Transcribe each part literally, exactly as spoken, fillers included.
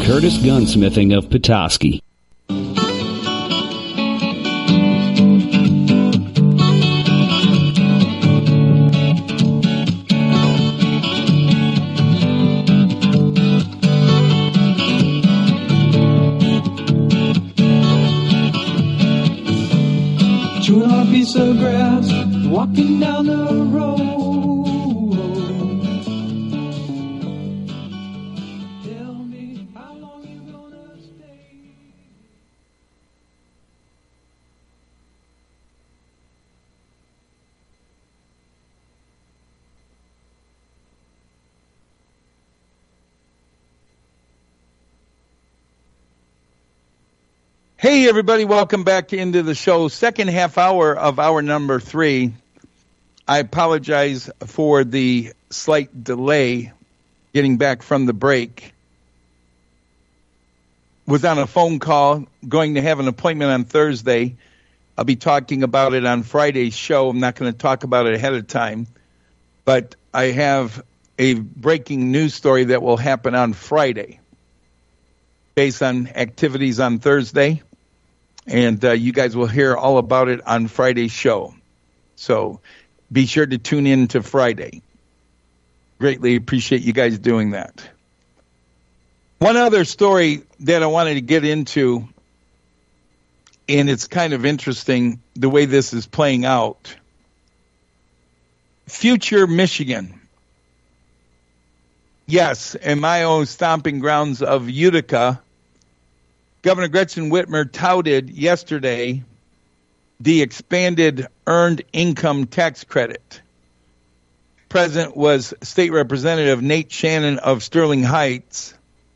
Curtis Gunsmithing of Petoskey. Chewing on a piece of grass, walking down the road. Tell me how long you gonna stay. Hey, everybody, welcome back into the show. Second half hour of hour number three. I apologize for the slight delay getting back from the break. Was on a phone call, going to have an appointment on Thursday. I'll be talking about it on Friday's show. I'm not going to talk about it ahead of time. But I have a breaking news story that will happen on Friday based on activities on Thursday. And uh, you guys will hear all about it on Friday's show. So be sure to tune in to Friday. Greatly appreciate you guys doing that. One other story that I wanted to get into, and it's kind of interesting the way this is playing out. Future Michigan. Yes, in my own stomping grounds of Utica, Governor Gretchen Whitmer touted yesterday the expanded earned income tax credit. Present was State Representative Nate Shannon of Sterling Heights.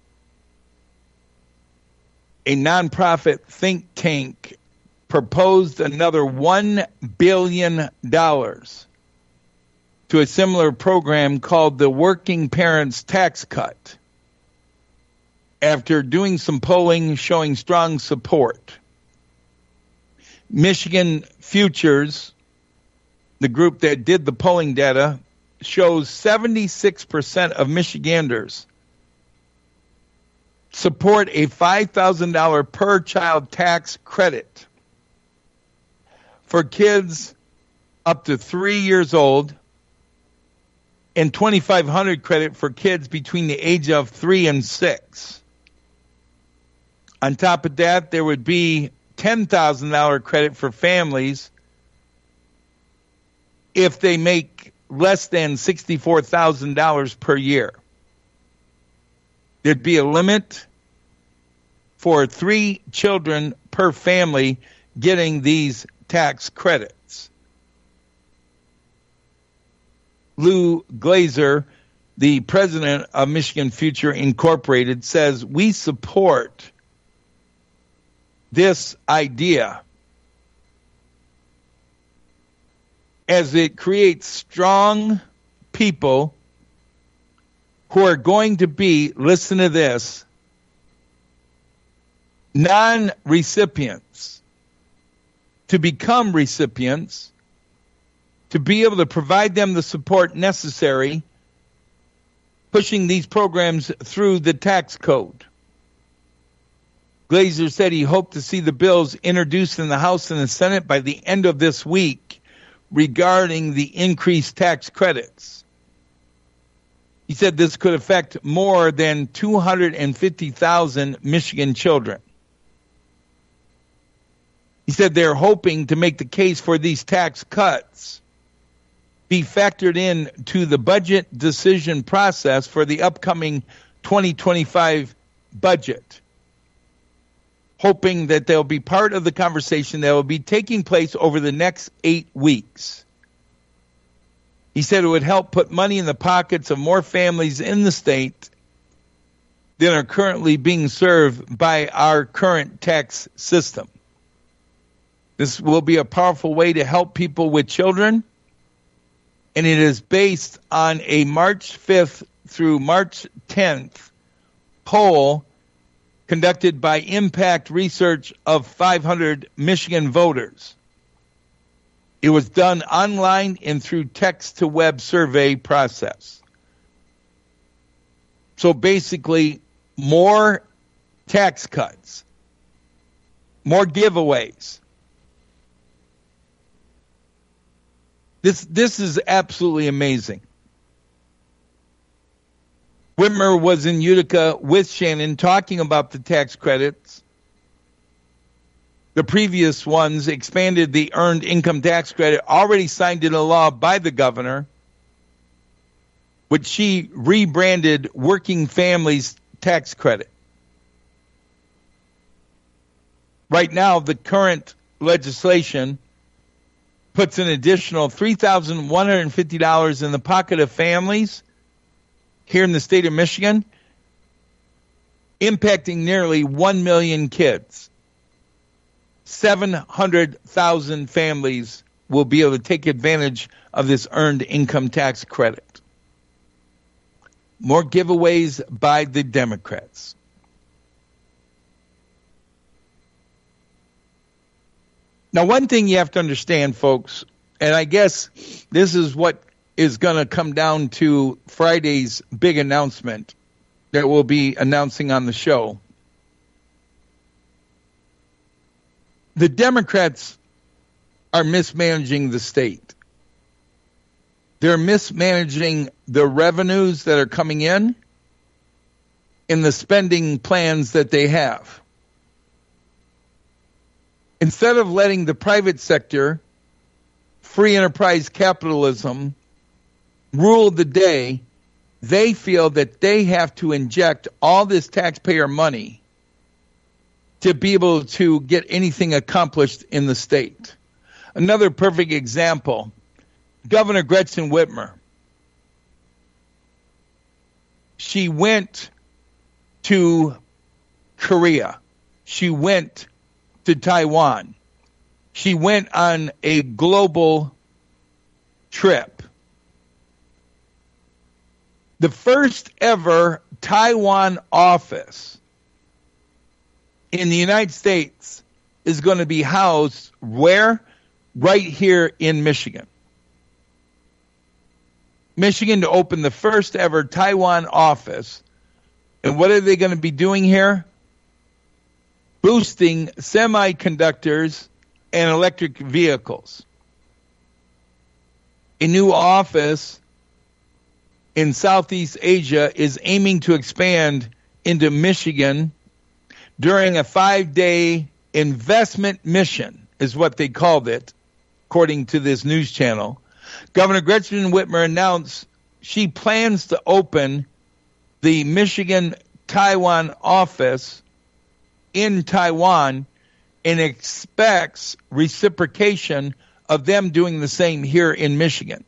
A nonprofit think tank proposed another one billion dollars to a similar program called the Working Parents Tax Cut, after doing some polling showing strong support. Michigan Futures, the group that did the polling data, shows seventy-six percent of Michiganders support a five thousand dollars per child tax credit for kids up to three years old and twenty-five hundred dollars credit for kids between the age of three and six. On top of that, there would be ten thousand dollars credit for families if they make less than sixty-four thousand dollars per year. There'd be a limit for three children per family getting these tax credits. Lou Glazer, the president of Michigan Future Incorporated, says, "We support this idea as it creates strong people who are going to be," listen to this, non-recipients to become recipients, to be able to provide them the support necessary, pushing these programs through the tax code. Glazer said he hoped to see the bills introduced in the House and the Senate by the end of this week regarding the increased tax credits. He said this could affect more than two hundred fifty thousand Michigan children. He said they're hoping to make the case for these tax cuts be factored in to the budget decision process for the upcoming twenty twenty-five budget, hoping that they'll be part of the conversation that will be taking place over the next eight weeks. He said it would help put money in the pockets of more families in the state than are currently being served by our current tax system. This will be a powerful way to help people with children, and it is based on a March fifth through March tenth poll conducted by Impact Research of five hundred Michigan voters. It was done online and through text-to-web survey process. So basically, more tax cuts, more giveaways. This this is absolutely amazing. Whitmer was in Utica with Shannon talking about the tax credits. The previous ones expanded the earned income tax credit already signed into law by the governor, which she rebranded Working Families Tax Credit. Right now, the current legislation puts an additional three thousand one hundred fifty dollars in the pocket of families here in the state of Michigan, impacting nearly one million kids. seven hundred thousand families will be able to take advantage of this earned income tax credit. More giveaways by the Democrats. Now, one thing you have to understand, folks, and I guess this is what is going to come down to Friday's big announcement that we'll be announcing on the show. The Democrats are mismanaging the state. They're mismanaging the revenues that are coming in and the spending plans that they have. Instead of letting the private sector, free enterprise capitalism, rule the day, they feel that they have to inject all this taxpayer money to be able to get anything accomplished in the state. Another perfect example, Governor Gretchen Whitmer. She went to Korea. She went to Taiwan. She went on a global trip. The first ever Taiwan office in the United States is going to be housed where? Right here in Michigan. Michigan to open the first ever Taiwan office. And what are they going to be doing here? Boosting semiconductors and electric vehicles. A new office in Southeast Asia is aiming to expand into Michigan during a five-day investment mission, is what they called it, according to this news channel. Governor Gretchen Whitmer announced she plans to open the Michigan Taiwan office in Taiwan and expects reciprocation of them doing the same here in Michigan.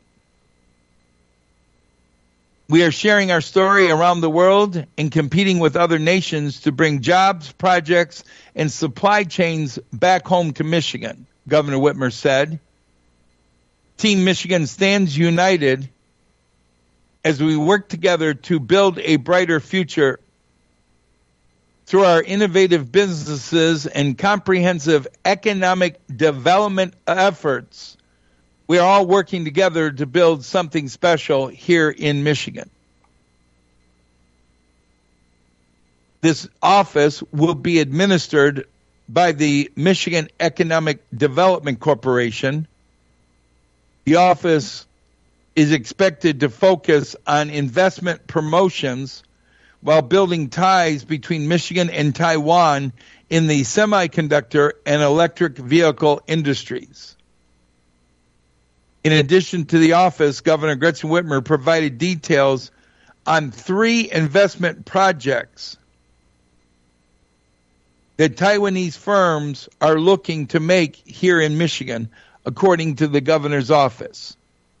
We are sharing our story around the world and competing with other nations to bring jobs, projects, and supply chains back home to Michigan, Governor Whitmer said. Team Michigan stands united as we work together to build a brighter future through our innovative businesses and comprehensive economic development efforts. We are all working together to build something special here in Michigan. This office will be administered by the Michigan Economic Development Corporation. The office is expected to focus on investment promotions while building ties between Michigan and Taiwan in the semiconductor and electric vehicle industries. In addition to the office, Governor Gretchen Whitmer provided details on three investment projects that Taiwanese firms are looking to make here in Michigan, according to the governor's office.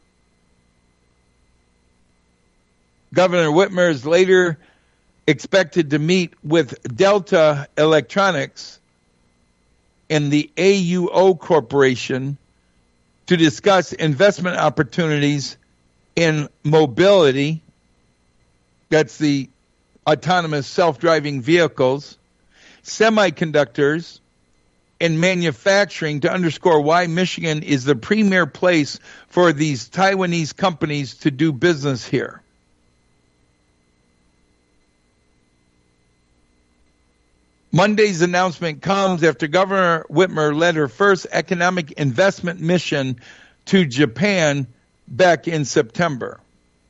Governor Whitmer is later expected to meet with Delta Electronics and the A U O Corporation to discuss investment opportunities in mobility, that's the autonomous self-driving vehicles, semiconductors, and manufacturing, to underscore why Michigan is the premier place for these Taiwanese companies to do business here. Monday's announcement comes after Governor Whitmer led her first economic investment mission to Japan back in September.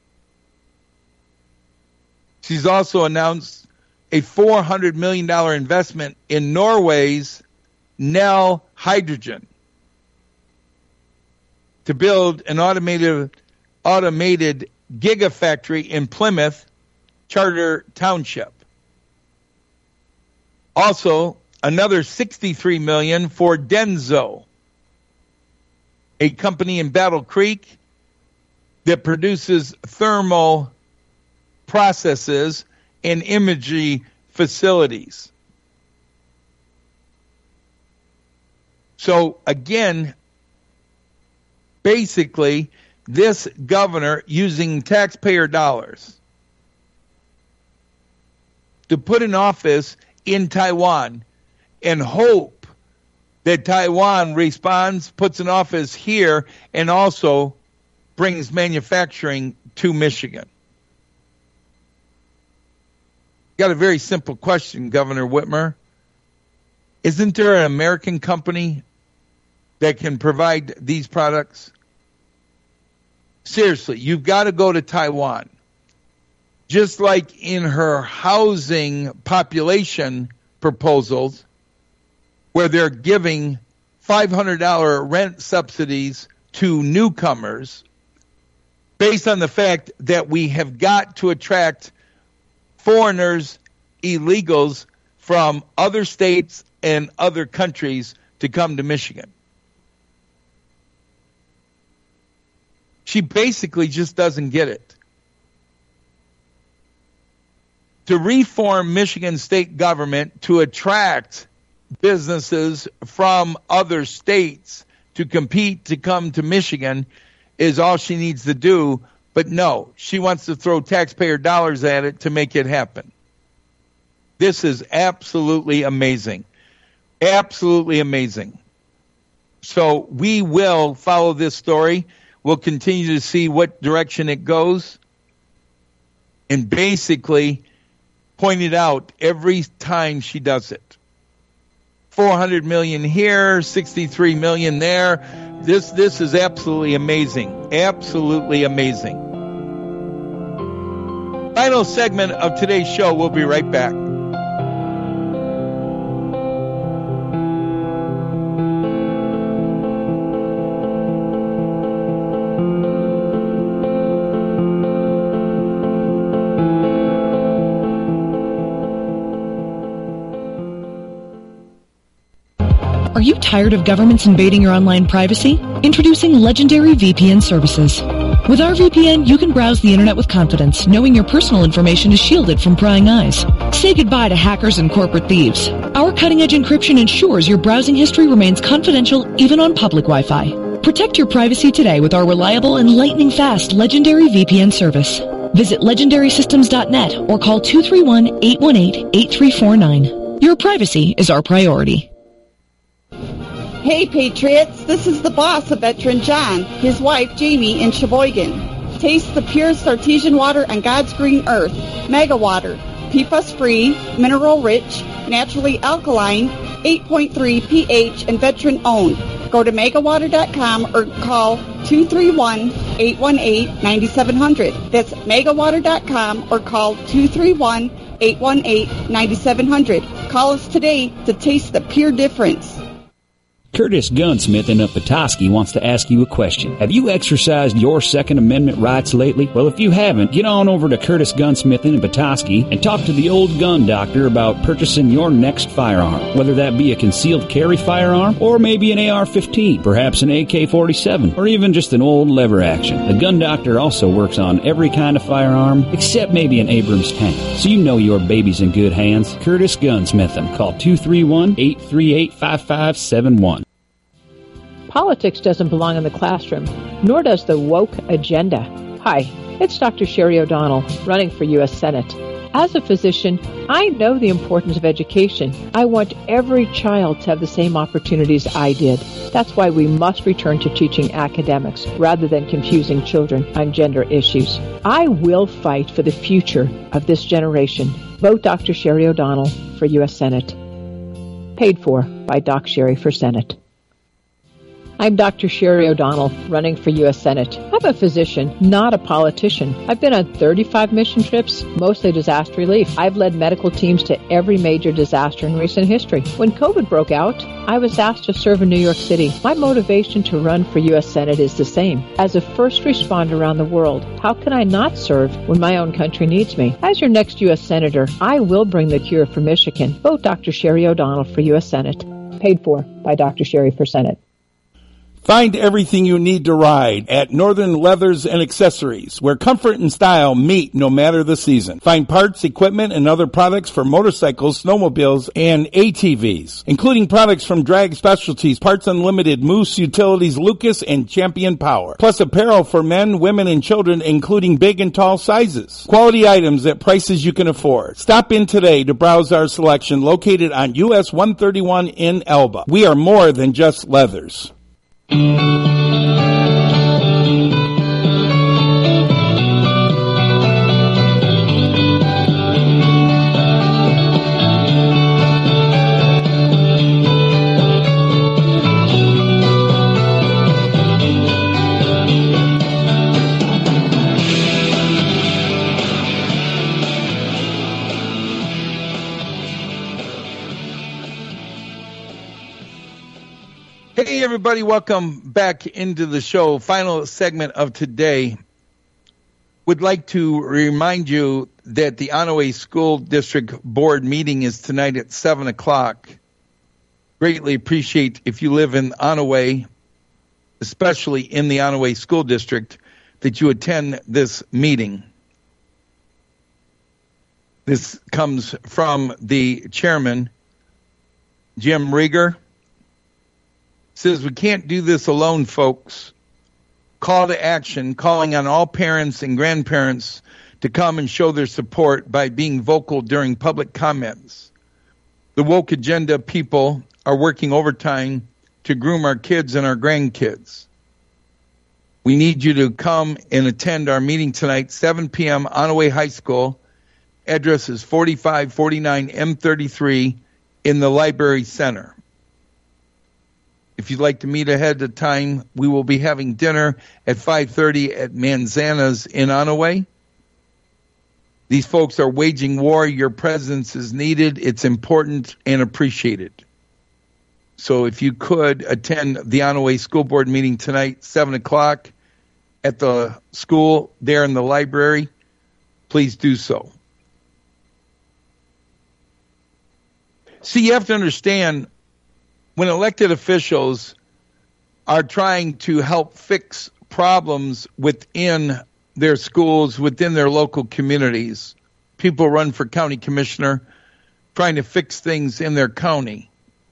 She's also announced a four hundred million dollars investment in Norway's Nel Hydrogen to build an automated automated gigafactory in Plymouth Charter Township. Also, another sixty-three million dollars for Denso, a company in Battle Creek that produces thermal processes and imaging facilities. So again, basically, this governor using taxpayer dollars to put an office in Taiwan and hope that Taiwan responds, puts an office here, and also brings manufacturing to Michigan. Got a very simple question, Governor Whitmer. Isn't there an American company that can provide these products? Seriously, you've got to go to Taiwan. Just like in her housing population proposals, where they're giving five hundred dollars rent subsidies to newcomers, based on the fact that we have got to attract foreigners, illegals from other states and other countries to come to Michigan. She basically just doesn't get it. To reform Michigan state government to attract businesses from other states to compete to come to Michigan is all she needs to do. But no, she wants to throw taxpayer dollars at it to make it happen. This is absolutely amazing. Absolutely amazing. So we will follow this story. We'll continue to see what direction it goes. And basically point it out every time she does it. four hundred million dollars here, sixty-three million dollars there. This, this is absolutely amazing. Absolutely amazing. Final segment of today's show. We'll be right back. Are you tired of governments invading your online privacy? Introducing Legendary V P N services. With our V P N, you can browse the internet with confidence, knowing your personal information is shielded from prying eyes. Say goodbye to hackers and corporate thieves. Our cutting-edge encryption ensures your browsing history remains confidential even on public Wi-Fi. Protect your privacy today with our reliable and lightning-fast Legendary V P N service. Visit legendary systems dot net or call two three one, eight one eight, eight three four nine. Your privacy is our priority. Hey, Patriots, this is the boss of Veteran John, his wife Jamie in Sheboygan. Taste the purest artesian water on God's green earth, Mega Water. P FAS-free, mineral-rich, naturally alkaline, eight point three pH, and veteran-owned. Go to mega water dot com or call two three one, eight one eight, nine seven zero zero. That's mega water dot com or call two three one, eight one eight, nine seven zero zero. Call us today to taste the pure difference. Curtis Gunsmith in Petoskey wants to ask you a question. Have you exercised your Second Amendment rights lately? Well, if you haven't, get on over to Curtis Gunsmith in Petoskey and talk to the old gun doctor about purchasing your next firearm, whether that be a concealed carry firearm or maybe an A R fifteen, perhaps an A K forty-seven, or even just an old lever action. The gun doctor also works on every kind of firearm except maybe an Abrams tank, so you know your baby's in good hands. Curtis Gunsmith. Call two three one, eight three eight, five five seven one. Politics doesn't belong in the classroom, nor does the woke agenda. Hi, it's Doctor Sherry O'Donnell, running for U S Senate. As a physician, I know the importance of education. I want every child to have the same opportunities I did. That's why we must return to teaching academics rather than confusing children on gender issues. I will fight for the future of this generation. Vote Doctor Sherry O'Donnell for U S Senate. paid for by Doc Sherry for Senate. I'm Doctor Sherry O'Donnell, running for U S Senate. I'm a physician, not a politician. I've been on thirty-five mission trips, mostly disaster relief. I've led medical teams to every major disaster in recent history. When COVID broke out, I was asked to serve in New York City. My motivation to run for U S Senate is the same. As a first responder around the world, how can I not serve when my own country needs me? As your next U S Senator, I will bring the cure for Michigan. Vote Doctor Sherry O'Donnell for U S Senate. Paid for by Doctor Sherry for Senate. Find everything you need to ride at Northern Leathers and Accessories, where comfort and style meet no matter the season. Find parts, equipment, and other products for motorcycles, snowmobiles, and A T Vs, including products from Drag Specialties, Parts Unlimited, Moose Utilities, Lucas, and Champion Power. Plus apparel for men, women, and children, including big and tall sizes. Quality items at prices you can afford. Stop in today to browse our selection located on U S one thirty-one in Elba. We are more than just leathers. Hey, everybody, welcome back into the show. Final segment of today. Would like to remind you that the Onaway School District Board meeting is tonight at seven o'clock. Greatly appreciate if you live in Onaway, especially in the Onaway School District, that you attend this meeting. This comes from the chairman, Jim Rieger. Says we can't do this alone, folks. Call to action, calling on all parents and grandparents to come and show their support by being vocal during public comments. The woke agenda people are working overtime to groom our kids and our grandkids. We need you to come and attend our meeting tonight, seven p.m., Onaway High School. Address is forty-five forty-nine M thirty-three in the Library Center. If you'd like to meet ahead of time, we will be having dinner at five thirty at Manzana's in Onaway. These folks are waging war. Your presence is needed. It's important and appreciated. So if you could attend the Onaway School Board meeting tonight, seven o'clock at the school there in the library, please do so. See, you have to understand, when elected officials are trying to help fix problems within their schools, within their local communities, people run for county commissioner, trying to fix things in their county.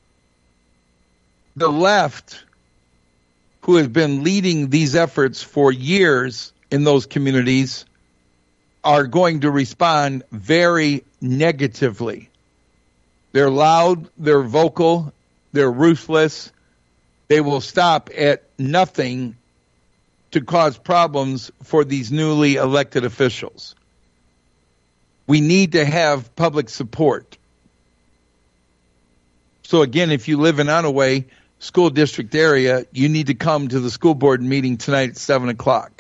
The left, who has been leading these efforts for years in those communities, are going to respond very negatively. They're loud, they're vocal, they're ruthless. They will stop at nothing to cause problems for these newly elected officials. We need to have public support. So again, if you live in Onaway School District area, you need to come to the school board meeting tonight at seven o'clock.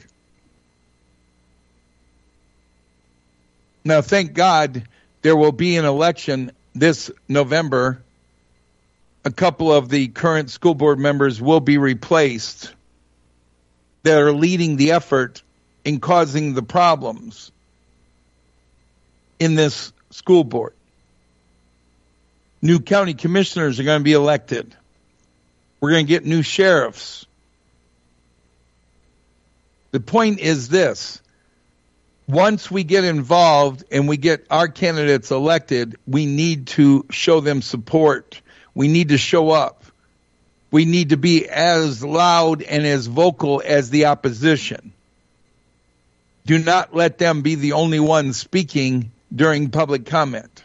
Now, thank God there will be an election this November. A couple of the current school board members will be replaced that are leading the effort in causing the problems in this school board. New county commissioners are going to be elected. We're going to get new sheriffs. The point is this. Once we get involved and we get our candidates elected, we need to show them support. We need to show up. We need to be as loud and as vocal as the opposition. Do not let them be the only ones speaking during public comment.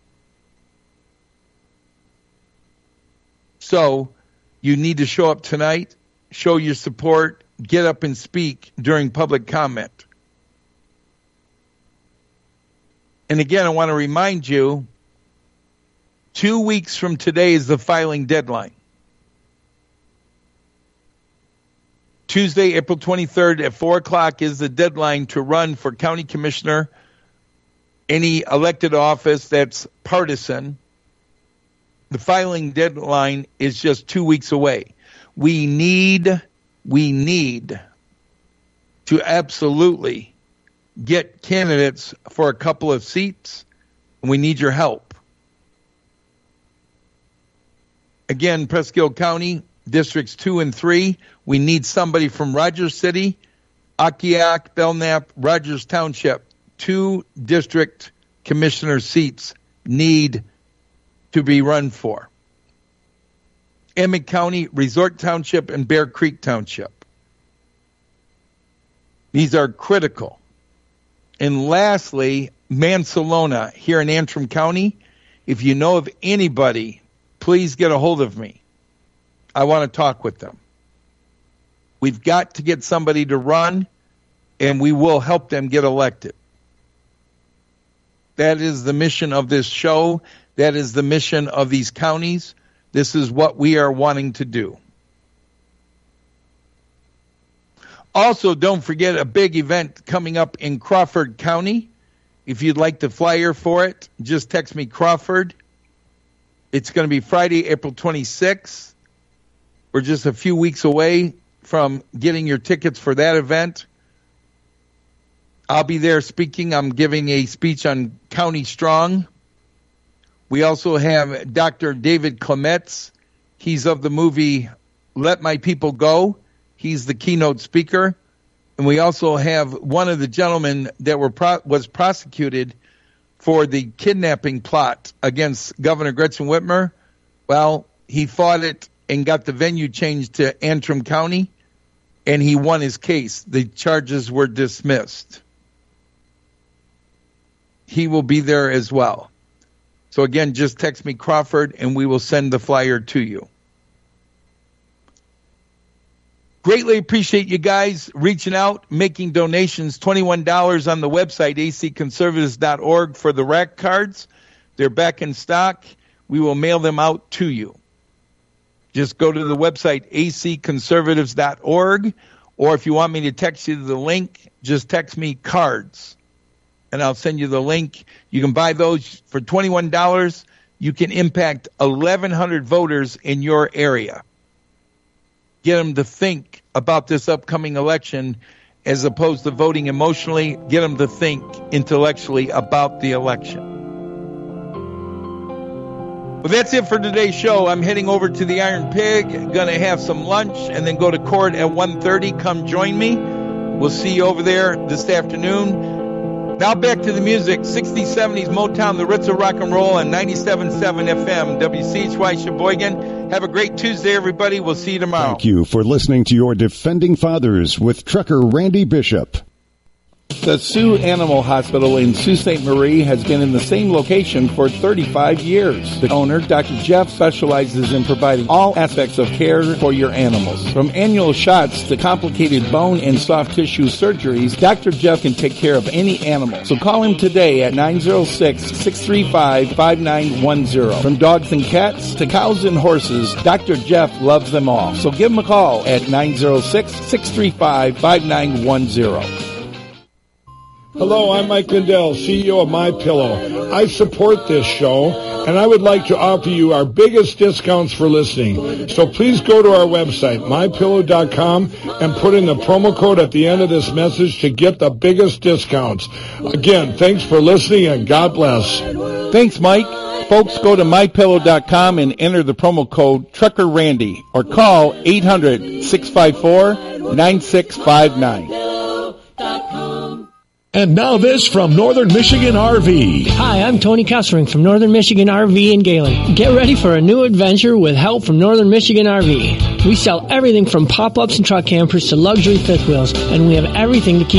So you need to show up tonight, show your support, get up and speak during public comment. And again, I want to remind you Two weeks from today is the filing deadline. Tuesday, April twenty-third at four o'clock is the deadline to run for county commissioner, any elected office that's partisan. The filing deadline is just two weeks away. We need, we need to absolutely get candidates for a couple of seats, and we need your help. Again, Presque County, Districts two and three, we need somebody from Rogers City, Akiak, Belknap, Rogers Township. Two district commissioner seats need to be run for. Emmett County, Resort Township, and Bear Creek Township. These are critical. And lastly, Mansalona here in Antrim County. If you know of anybody, please get a hold of me. I want to talk with them. We've got to get somebody to run, and we will help them get elected. That is the mission of this show. That is the mission of these counties. This is what we are wanting to do. Also, don't forget a big event coming up in Crawford County. If you'd like the flyer for it, just text me Crawford. It's going to be Friday, April twenty-sixth. We're just a few weeks away from getting your tickets for that event. I'll be there speaking. I'm giving a speech on County Strong. We also have Doctor David Clements. He's of the movie Let My People Go. He's the keynote speaker. And we also have one of the gentlemen that were pro- was prosecuted for the kidnapping plot against Governor Gretchen Whitmer. Well, he fought it and got the venue changed to Antrim County, and he won his case. The charges were dismissed. He will be there as well. So again, just text me Crawford, and we will send the flyer to you. Greatly appreciate you guys reaching out, making donations. twenty-one dollars on the website, a c conservatives dot org, for the rack cards. They're back in stock. We will mail them out to you. Just go to the website, a c conservatives dot org, or if you want me to text you the link, just text me cards, and I'll send you the link. You can buy those for twenty-one dollars. You can impact eleven hundred voters in your area. Get them to think about this upcoming election as opposed to voting emotionally. Get them to think intellectually about the election. Well, that's it for today's show. I'm heading over to the Iron Pig, going to have some lunch, and then go to court at one thirty. Come join me. We'll see you over there this afternoon. Now back to the music. sixties, seventies Motown, the Ritz of Rock and Roll on ninety-seven point seven F M, W C H Y Sheboygan. Have a great Tuesday, everybody. We'll see you tomorrow. Thank you for listening to your Defending Fathers with Trucker Randy Bishop. The Sioux Animal Hospital in Sault Ste. Marie has been in the same location for thirty-five years. The owner, Doctor Jeff, specializes in providing all aspects of care for your animals. From annual shots to complicated bone and soft tissue surgeries, Doctor Jeff can take care of any animal. So call him today at nine oh six, six three five, five nine one oh. From dogs and cats to cows and horses, Doctor Jeff loves them all. So give him a call at nine oh six, six three five, five nine one oh. Hello, I'm Mike Lindell, C E O of MyPillow. I support this show, and I would like to offer you our biggest discounts for listening. So please go to our website, my pillow dot com, and put in the promo code at the end of this message to get the biggest discounts. Again, thanks for listening, and God bless. Thanks, Mike. Folks, go to my pillow dot com and enter the promo code Trucker Randy, or call eight hundred, six five four, nine six five nine. And now this from Northern Michigan R V. Hi, I'm Tony Kessering from Northern Michigan R V in Galen. Get ready for a new adventure with help from Northern Michigan R V. We sell everything from pop-ups and truck campers to luxury fifth wheels, and we have everything to keep